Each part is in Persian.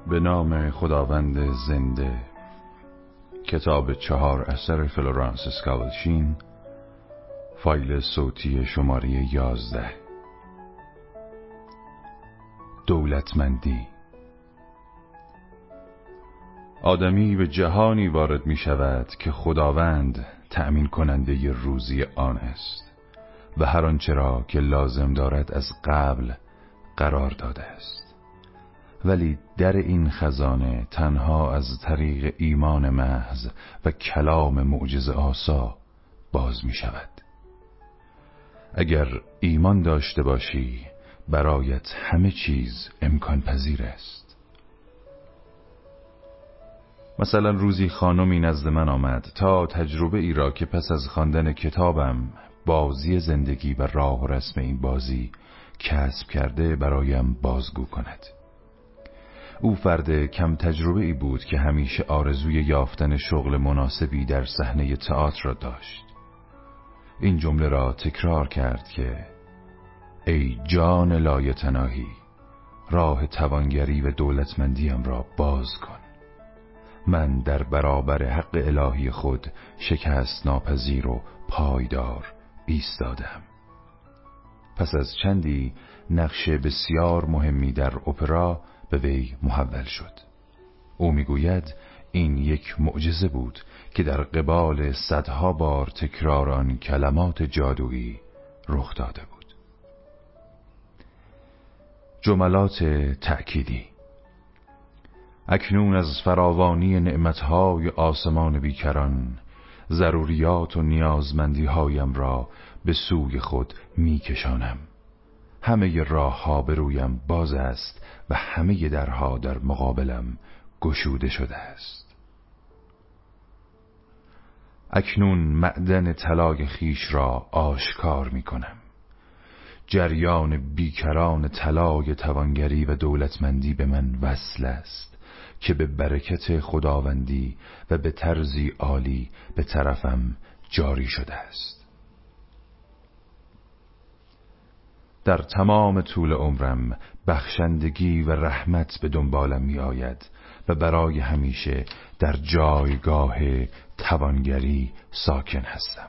به نام خداوند زنده. کتاب 4 اثر فلورانس اسکاولشین، فایل صوتی شماره 11. دولتمندی. آدمی به جهانی وارد می شود که خداوند تأمین کننده روزی آن است و هر آنچه را که لازم دارد از قبل قرار داده است، ولی در این خزانه تنها از طریق ایمان محض و کلام معجزه آسا باز می شود. اگر ایمان داشته باشی برایت همه چیز امکان پذیر است. مثلا روزی خانمی نزد من آمد تا تجربه ای را که پس از خواندن کتابم بازی زندگی و راه و رسم این بازی کسب کرده برایم بازگو کند. او فرد کم تجربه ای بود که همیشه آرزوی یافتن شغل مناسبی در صحنه تئاتر را داشت. این جمله را تکرار کرد که ای جان لایتناهی، راه توانگری و دولتمندیم را باز کن. من در برابر حق الهی خود شکست ناپذیر و پایدار ایستادم. پس از چندی نقش بسیار مهمی در اپرا به وی محول شد. او میگوید این یک معجزه بود که در قبال صدها بار تکرار آن کلمات جادویی رخ داده بود. جملات تأکیدی. اکنون از فراوانی نعمتهای آسمان بیکران ضروریات و نیازمندیهایم را به سوی خود میکشانم. همه راه ها به رویم باز است و همه درها در مقابلم گشوده شده است. اکنون معدن طلای خیش را آشکار می کنم. جریان بیکران طلای توانگری و دولتمندی به من وصل است که به برکت خداوندی و به طرزی عالی به طرفم جاری شده است. در تمام طول عمرم بخشندگی و رحمت به دنبالم می آید و برای همیشه در جایگاه توانگری ساکن هستم.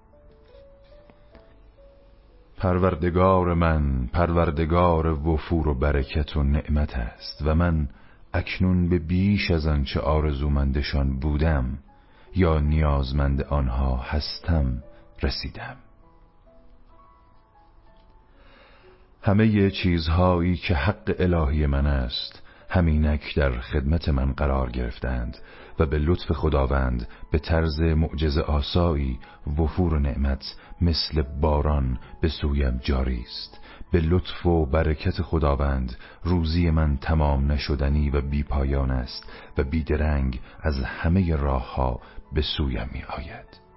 پروردگار من پروردگار وفور و برکت و نعمت است و من اکنون به بیش از آنچه آرزومندشان بودم یا نیازمند آنها هستم رسیدم. همه چیزهایی که حق الهی من است همینک در خدمت من قرار گرفتند و به لطف خداوند به طرز معجزه آسایی وفور و نعمت مثل باران به سویم جاری است. به لطف و برکت خداوند روزی من تمام نشدنی و بی پایان است و بیدرنگ از همه راه ها به سویم می آید.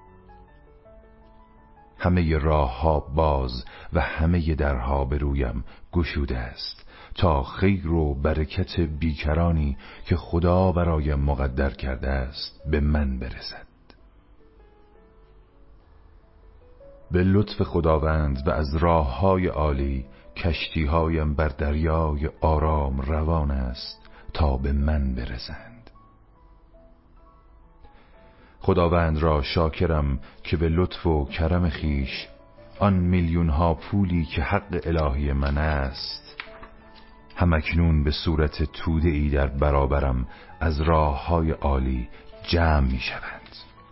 همه راه ها باز و همه درها به رویم گشوده است تا خیر و برکت بیکرانی که خدا برایم مقدر کرده است به من برسد. به لطف خداوند و از راه های عالی کشتی هایم بر دریای آرام روان است تا به من برسند. خداوند را شاکرم که به لطف و کرم خیش آن میلیون ها پولی که حق الهی من است همکنون به صورت توده ای در برابرم از راه های عالی جمع می شوند.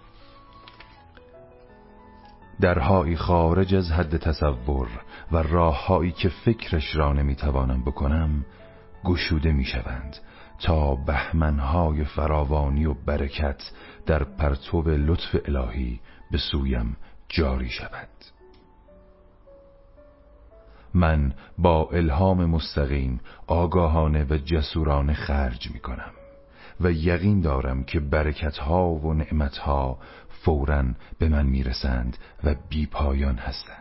درهایی خارج از حد تصور و راههایی که فکرش را نمی توانم بکنم گشوده می شوند تا بهمنهای فراوانی و برکت در پرتو لطف الهی به سویم جاری شود. من با الهام مستقیم آگاهانه و جسورانه خرج می کنم و یقین دارم که برکتها و نعمتها فوراً به من می رسند و بی پایان هستند.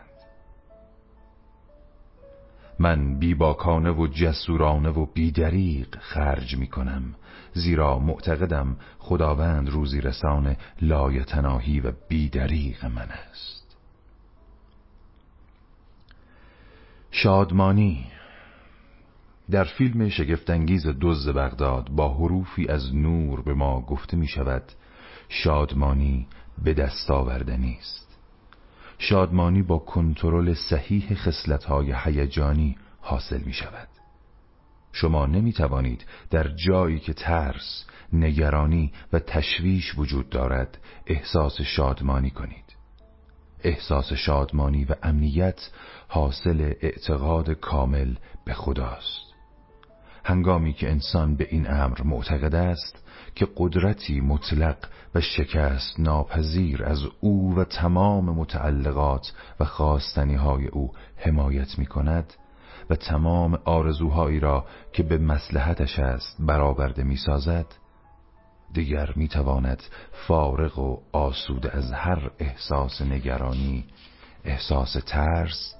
من بیباکانه و جسورانه و بیدریغ خرج می کنم، زیرا معتقدم خداوند روزی رسان لایتناهی و بیدریغ من است. شادمانی. در فیلم شگفت‌انگیز دزد بغداد با حروفی از نور به ما گفته می شود شادمانی به دست آوردنی است. شادمانی با کنترل صحیح خصلت‌های هیجانی حاصل می شود. شما نمی توانید در جایی که ترس، نگرانی و تشویش وجود دارد احساس شادمانی کنید. احساس شادمانی و امنیت حاصل اعتقاد کامل به خداست. هنگامی که انسان به این امر معتقد است که قدرتی مطلق و شکست ناپذیر از او و تمام متعلقات و خواستنی‌های او حمایت می‌کند و تمام آرزوهایی را که به مصلحتش است برآورده می‌سازد، دیگر می‌تواند فارغ و آسوده از هر احساس نگرانی، احساس ترس،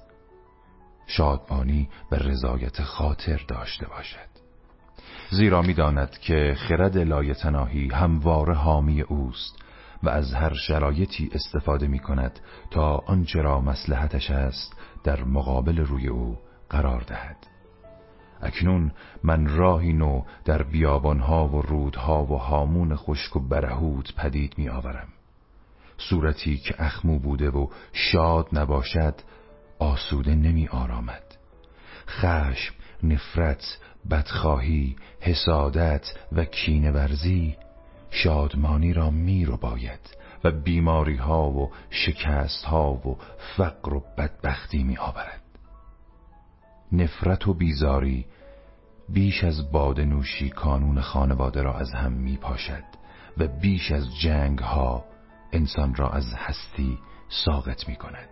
شادمانی و رضایت خاطر داشته باشد. زیرا می‌داند که خرد لایتناهی همواره حامی اوست و از هر شرایطی استفاده می‌کند تا آنچه را مصلحتش است در مقابل روی او قرار دهد. اکنون من راهی نو در بیابانها و رودها و هامون خشک و برهوت پدید می آورم. صورتی که اخمو بوده و شاد نباشد آسوده نمی آرامد. خشم، نفرت، بدخواهی، حسادت و کینه‌ورزی شادمانی را می رو باید و بیماری ها و شکست ها و فقر و بدبختی می آورد. نفرت و بیزاری بیش از باده نوشی کانون خانواده را از هم می پاشد و بیش از جنگ ها انسان را از هستی ساقط می کند.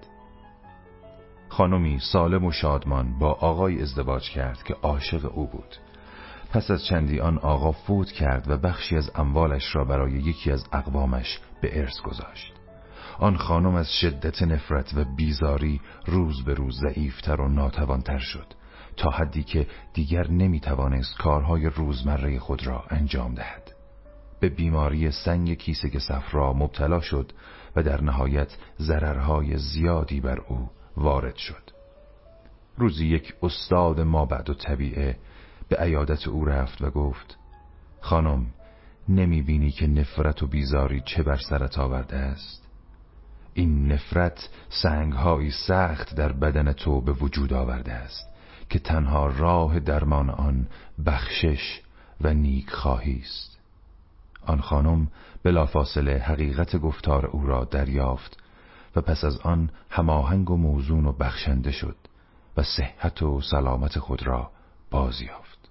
خانمی سالم و شادمان با آقای ازدواج کرد که عاشق او بود. پس از چندی آن آقا فوت کرد و بخشی از اموالش را برای یکی از اقوامش به ارث گذاشت. آن خانم از شدت نفرت و بیزاری روز به روز ضعیفتر و ناتوانتر شد تا حدی که دیگر نمیتوانست کارهای روزمره خود را انجام دهد. به بیماری سنگ کیسه صفرا مبتلا شد و در نهایت ضررهای زیادی بر او وارد شد. روزی یک استاد مابعد و طبیعه به عیادت او رفت و گفت: خانم، نمی بینی که نفرت و بیزاری چه بر سرت آورده است؟ این نفرت سنگ‌هایی سخت در بدن تو به وجود آورده است که تنها راه درمان آن بخشش و نیکخواهی است. آن خانم بلافاصله حقیقت گفتار او را دریافت و پس از آن هماهنگ و موزون و بخشنده شد و صحت و سلامت خود را بازیافت.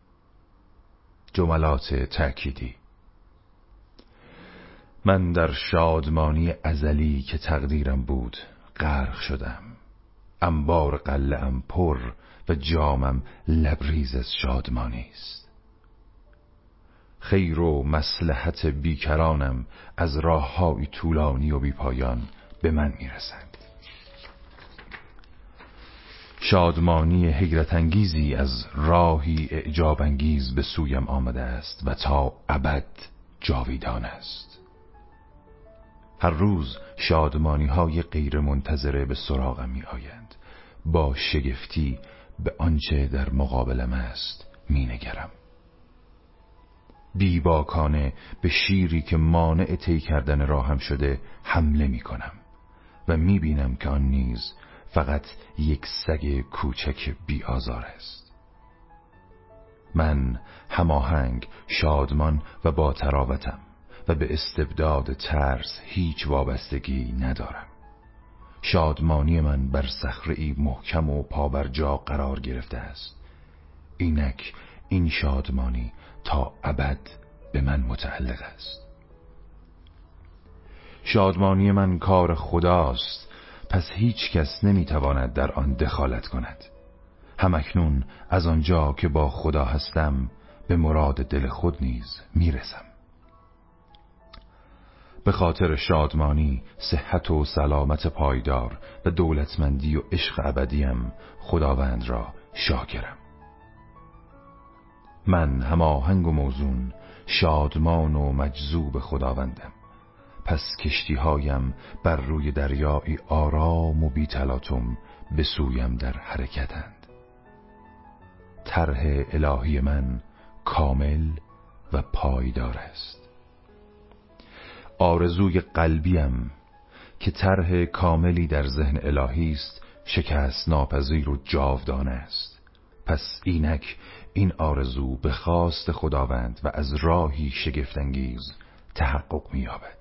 جملات تأکیدی: من در شادمانی ازلی که تقدیرم بود غرق شدم. انبار قله‌ام پر و جامم لبریز از شادمانی است. خیر و مصلحت بیکرانم از راه‌های طولانی و بیپایان به من میرسند. شادمانی حیرت انگیزی از راهی اعجاب انگیز به سویم آمده است و تا ابد جاویدان است. هر روز شادمانی های غیر منتظره به سراغم می آیند. با شگفتی به آنچه در مقابلم است می نگرم. بیباکانه به شیری که مانع طی کردن راهم شده حمله می کنم و می بینم که آن نیز فقط یک سگ کوچک بی آزار است. من هماهنگ، شادمان و با تراوتم و به استبداد ترس هیچ وابستگی ندارم. شادمانی من بر صخره‌ای محکم و پابرجا قرار گرفته است. اینک این شادمانی تا ابد به من متعلق است. شادمانی من کار خداست، پس هیچ کس نمیتواند در آن دخالت کند. همکنون از آنجا که با خدا هستم به مراد دل خود نیز میرسم. به خاطر شادمانی، صحت و سلامت پایدار و دولتمندی و عشق ابدیم خداوند را شاکرم. من هماهنگ و موزون، شادمان و مجذوب خداوندم. پس کشتیهایم بر روی دریایی آرام و بی تلاطم به سویم در حرکتند. طرح الهی من کامل و پایدار است. آرزوی قلبیم که طرح کاملی در ذهن الهی است شکست ناپذیر و جاودانه است. پس اینک این آرزو به خواست خداوند و از راهی شگفت‌انگیز تحقق می‌یابد.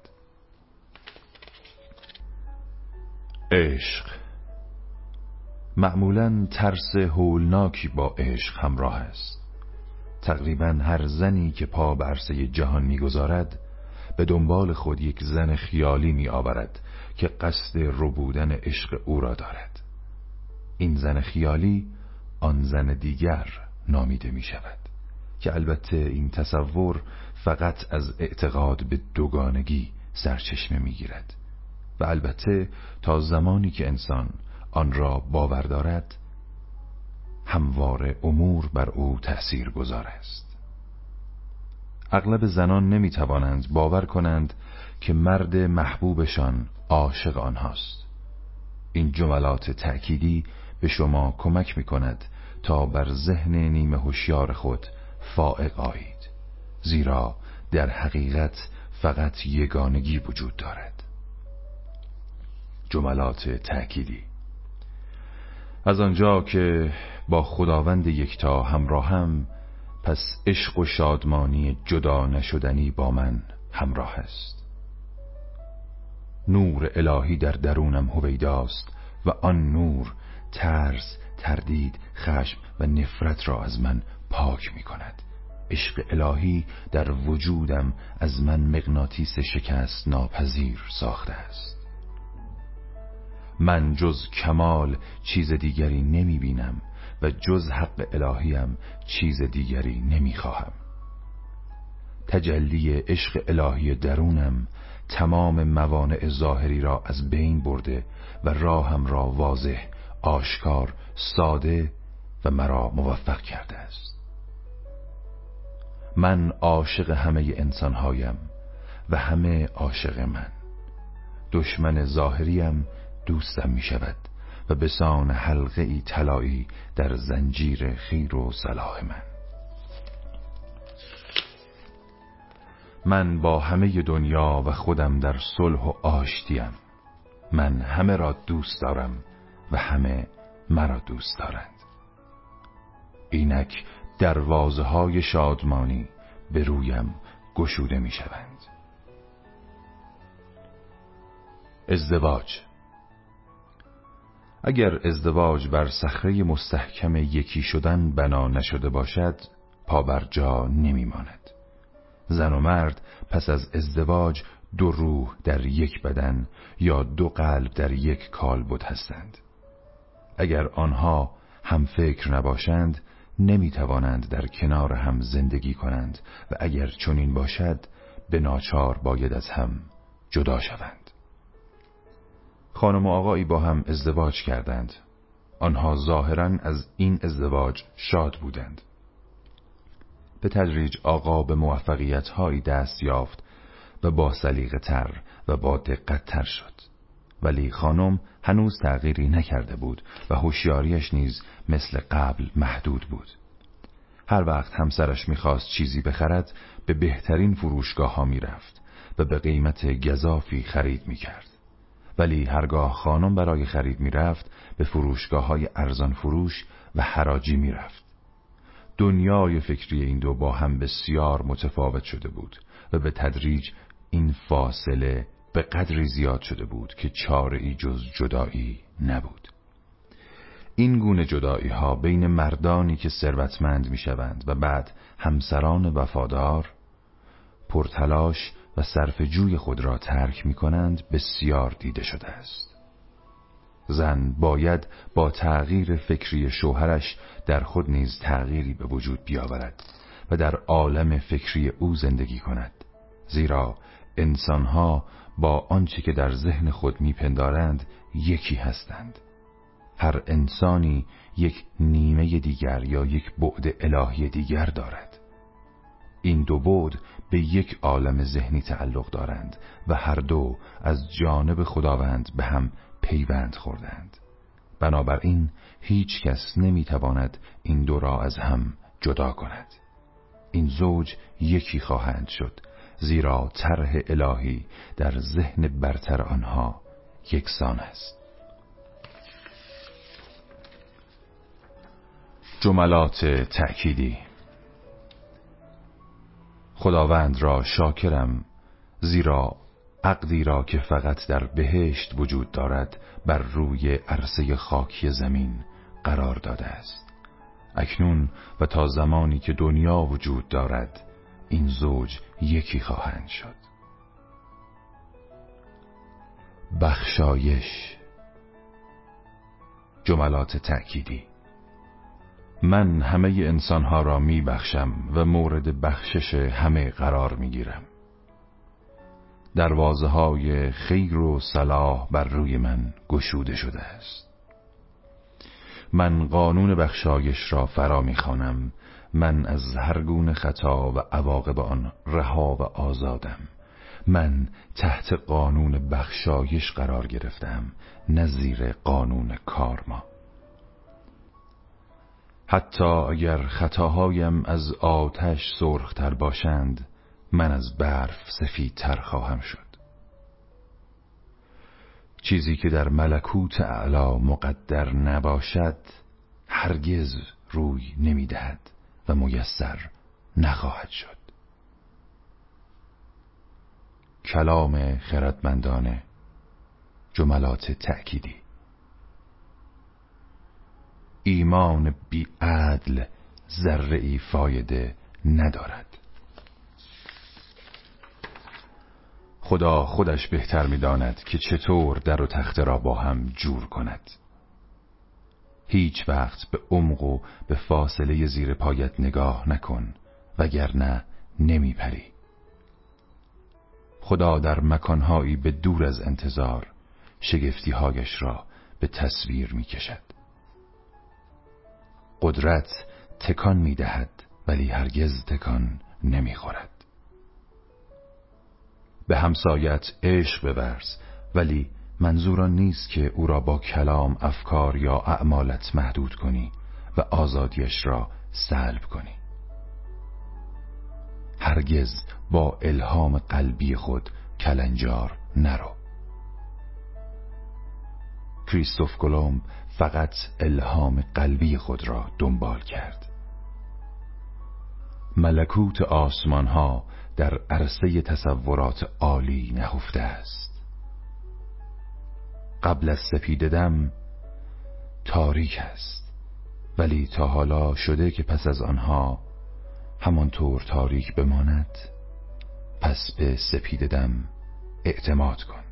عشق. معمولاً ترس هولناکی با عشق همراه است. تقریباً هر زنی که پا به عرصه جهان می‌گذارد به دنبال خود یک زن خیالی می‌آورد که قصد ربودن عشق او را دارد. این زن خیالی آن زن دیگر نامیده می‌شود که البته این تصور فقط از اعتقاد به دوگانگی سرچشمه می‌گیرد و البته تا زمانی که انسان آن را باور دارد همواره امور بر او تأثیر گذار است. اغلب زنان نمی‌توانند باور کنند که مرد محبوبشان عاشق آنهاست. این جملات تأکیدی به شما کمک می‌کند تا بر ذهن نیمه هوشیار خود فائق آیید، زیرا در حقیقت فقط یگانگی وجود دارد. جملات تأکیدی: از آنجا که با خداوند یکتا همراهم، پس عشق و شادمانی جدا نشدنی با من همراه است. نور الهی در درونم هویداست و آن نور ترس، تردید، خشم و نفرت را از من پاک می کند. عشق الهی در وجودم از من مغناطیس شکست ناپذیر ساخته است. من جز کمال چیز دیگری نمی بینم و جز حق الهیم چیز دیگری نمی خواهم. تجلی عشق الهی درونم تمام موانع ظاهری را از بین برده و راهم را واضح، آشکار، ساده و مرا موفق کرده است. من عاشق همه انسانهایم و همه عاشق من. دشمن ظاهریم دوستم می شود و به سان حلقه ای طلایی در زنجیر خیر و صلاح من. من با همه دنیا و خودم در صلح و آشتیم. من همه را دوست دارم و همه مرا دوست دارند. اینک دروازه های شادمانی به رویم گشوده می شوند. ازدواج. اگر ازدواج بر صخره مستحکم یکی شدن بنا نشده باشد، پا بر جا نمی ماند. زن و مرد پس از ازدواج دو روح در یک بدن یا دو قلب در یک کالبد هستند. اگر آنها هم فکر نباشند نمی توانند در کنار هم زندگی کنند و اگر چنین باشد به ناچار باید از هم جدا شوند. خانم و آقایی با هم ازدواج کردند. آنها ظاهراً از این ازدواج شاد بودند. به تدریج آقا به موفقیت‌هایی دست یافت و با سلیقه تر و با دقت تر شد. ولی خانم هنوز تغییری نکرده بود و هوشیاریش نیز مثل قبل محدود بود. هر وقت همسرش می‌خواست چیزی بخرد به بهترین فروشگاه‌ها می‌رفت و به قیمت گزافی خرید می‌کرد. ولی هرگاه خانم برای خرید می‌رفت به فروشگاه‌های ارزان فروش و حراجی می‌رفت. دنیای فکری این دو با هم بسیار متفاوت شده بود و به تدریج این فاصله به قدری زیاد شده بود که چاره‌ای جز جدایی نبود. این گونه جدایی ها بین مردانی که ثروتمند می‌شوند و بعد همسران وفادار، پرتلاش و صرفه‌جوی خود را ترک می‌کنند بسیار دیده شده است. زن باید با تغییر فکری شوهرش در خود نیز تغییری به وجود بیاورد و در عالم فکری او زندگی کند، زیرا انسانها با آنچه که در ذهن خود میپندارند یکی هستند. هر انسانی یک نیمه دیگر یا یک بعد الهی دیگر دارد. این دو بعد به یک عالم ذهنی تعلق دارند و هر دو از جانب خداوند به هم پیوند خوردند. بنابراین هیچ کس نمیتواند این دو را از هم جدا کند. این زوج یکی خواهند شد، زیرا طرح الهی در ذهن برتر آنها یکسان است. جملات تأکیدی. خداوند را شاکرم، زیرا عقدی را که فقط در بهشت وجود دارد بر روی عرصه خاکی زمین قرار داده است. اکنون و تا زمانی که دنیا وجود دارد این زوج یکی خواهند شد. بخشایش. جملات تأکیدی. من همه انسانها را می بخشم و مورد بخشش همه قرار می گیرم. دروازه های خیر و صلاح بر روی من گشوده شده است. من قانون بخشایش را فرا می خوانم. من از هر گونه خطا و عواقب آن رها و آزادم. من تحت قانون بخشایش قرار گرفتم، نه زیر قانون کارما. حتی اگر خطاهایم از آتش سرختر باشند، من از برف سفیدتر خواهم شد. چیزی که در ملکوت اعلی مقدر نباشد هرگز روی نمیدهد و میسر نخواهد شد. کلام خردمندانه. جملات تأکیدی. ایمان بی عدل ذره‌ای فایده ندارد. خدا خودش بهتر می‌داند که چطور در و تخته را با هم جور کند. هیچ وقت به عمق و به فاصله زیر پایت نگاه نکن، وگرنه نمیپری. خدا در مکانهایی به دور از انتظار شگفتی‌هایش را به تصویر می‌کشد. قدرت تکان می‌دهد ولی هرگز تکان نمی‌خورد. به همسایت عشق بورز، ولی منظور آن نیست که او را با کلام، افکار یا اعمالت محدود کنی و آزادیش را سلب کنی. هرگز با الهام قلبی خود کلنجار نرو. کریستوف کلمب فقط الهام قلبی خود را دنبال کرد. ملکوت آسمان ها در عرصه تصورات عالی نهفته است. قبل از سپیددم تاریک است، ولی تا حالا شده که پس از آنها همانطور تاریک بماند. پس به سپیددم اعتماد کن.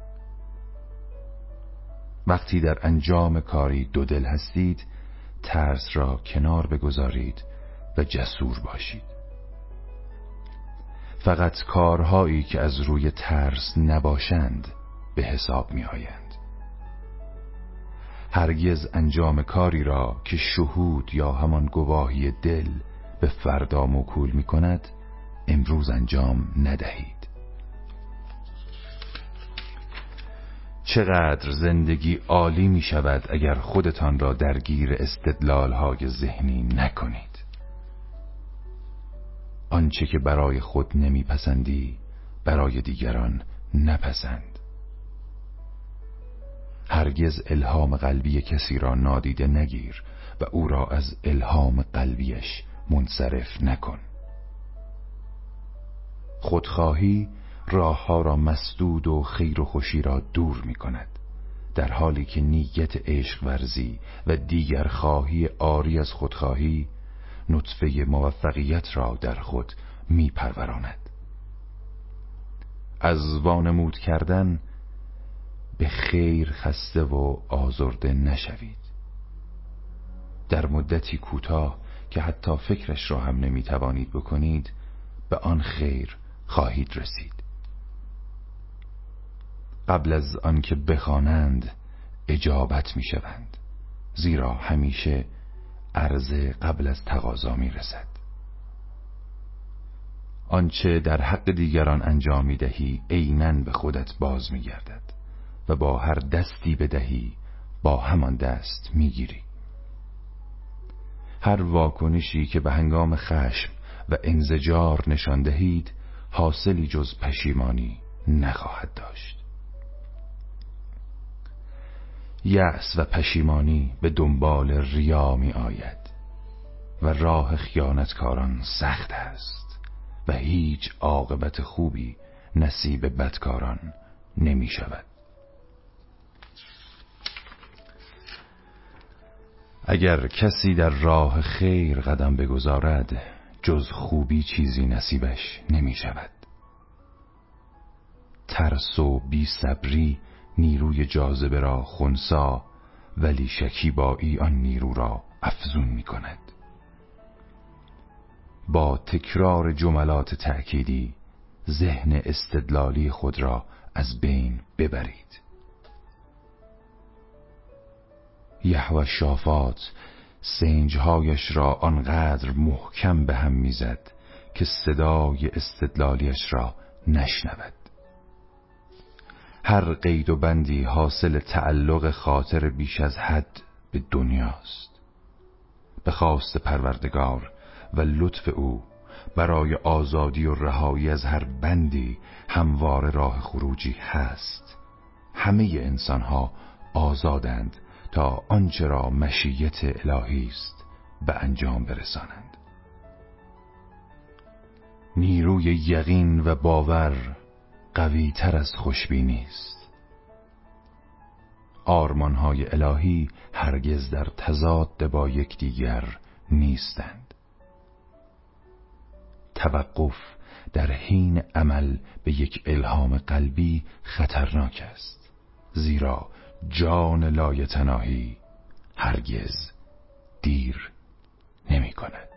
وقتی در انجام کاری دودل هستید، ترس را کنار بگذارید و جسور باشید. فقط کارهایی که از روی ترس نباشند به حساب می آیند. هرگز انجام کاری را که شهود یا همان گواهی دل به فردا موکول می کند امروز انجام ندهید. چقدر زندگی عالی می شود اگر خودتان را درگیر استدلال‌های ذهنی نکنید. آنچه که برای خود نمیپسندی برای دیگران نپسند. هرگز الهام قلبی کسی را نادیده نگیر و او را از الهام قلبیش منصرف نکن. خودخواهی راهها را مسدود و خیر و خوشی را دور می کند، در حالی که نیت عشق ورزی و دیگر خواهی عاری از خودخواهی نطفه موفقیت را در خود می پروراند. از وانمود کردن به خیر خسته و آزرده نشوید. در مدتی کوتاه که حتی فکرش را هم نمی توانید بکنید به آن خیر خواهید رسید. قبل از آنکه بخوانند اجابت می شوند، زیرا همیشه عرضه قبل از تقاضا می رسد. آنچه در حق دیگران انجام می دهی عیناً به خودت باز می گردد و با هر دستی بدهی با همان دست می گیری. هر واکنشی که به هنگام خشم و انزجار نشان دهید حاصلی جز پشیمانی نخواهد داشت. یأس و پشیمانی به دنبال ریا می آید و راه خیانتکاران سخت است و هیچ عاقبت خوبی نصیب بدکاران نمی شود. اگر کسی در راه خیر قدم بگذارد جز خوبی چیزی نصیبش نمی شود. ترس و بی صبری نیروی جاذبه را خنثی ولی شکیبایی آن نیرو را افزون می کند. با تکرار جملات تأکیدی ذهن استدلالی خود را از بین ببرید. یحوی شافات سنجهایش را آنقدر محکم به هم میزد که صدای استدلالیش را نشنود. هر قید و بندی حاصل تعلق خاطر بیش از حد به دنیاست. به خواست پروردگار و لطف او برای آزادی و رهایی از هر بندی همواره راه خروجی هست. همه انسانها آزادند تا آنچه را مشیت الهی است به انجام برسانند. نیروی یقین و باور قوی تر از خوشبینی است. آرمانهای الهی هرگز در تضاد با یکدیگر نیستند. توقف در حین عمل به یک الهام قلبی خطرناک است، زیرا جان لایتناهی هرگز دیر نمی کند.